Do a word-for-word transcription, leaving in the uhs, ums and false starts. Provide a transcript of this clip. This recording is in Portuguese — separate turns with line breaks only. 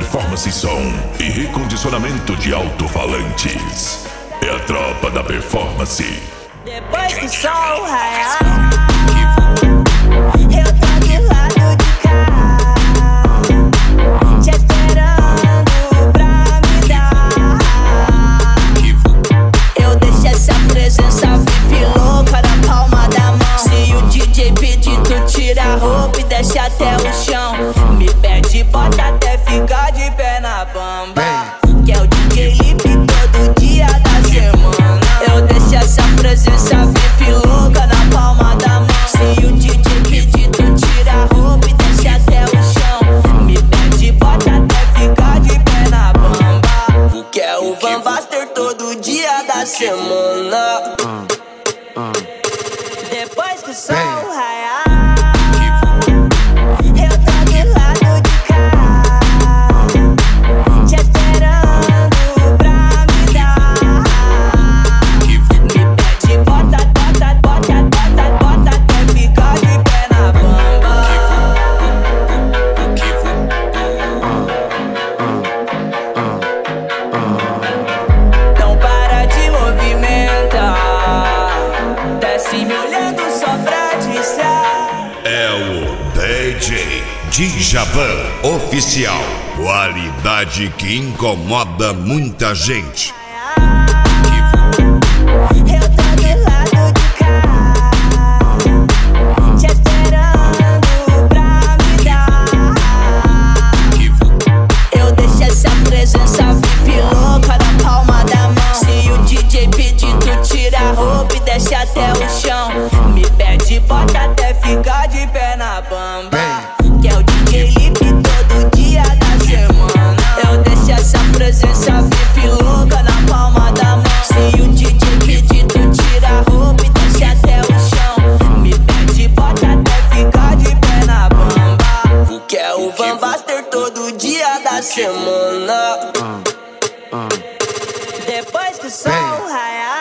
performance, som e recondicionamento de alto-falantes. É a tropa da performance.
Depois que o sol raiar, eu tô do lado de cá, te esperando pra me dar. Eu deixo essa presença V I P louca na palma da mão. Se o D J pedir, tu tira a roupa e desce até o chão. Me pede, bota até ficar de pé na bamba, que é o D J Lipe todo dia da semana. Eu deixo essa presença V I P louca na palma da mão. Se o D J pedir, tu tira a roupa e desce até o chão. Me pede, bota até ficar de pé na bamba, que é o Van Baster todo dia da semana. Depois que o sol raiar, eu tô do lado de cá, te esperando pra me dar. Me pede, bota, bota, bota, bota, bota até ficar de pé na bamba. Não para de movimentar, desce me olhando só pra disser.
É o D J Djavan Oficial. Qualidade que incomoda muita gente.
Eu tô do lado de cá, te esperando pra me dar. Eu deixo essa presença V I P louca na palma da mão. Se o D J pedir, tu tira a roupa e desce até o chão. Me pede, bota até ficar de pé na bamba, que é o D J Lipe todo dia da semana. Eu deixo essa presença V I P louca na palma da mão. Se o D J pedir, tu tira a roupa e desce até o chão. Me pede, bota até ficar de pé na bamba, que é o Van Baster todo dia da semana. Depois que o sol raiar,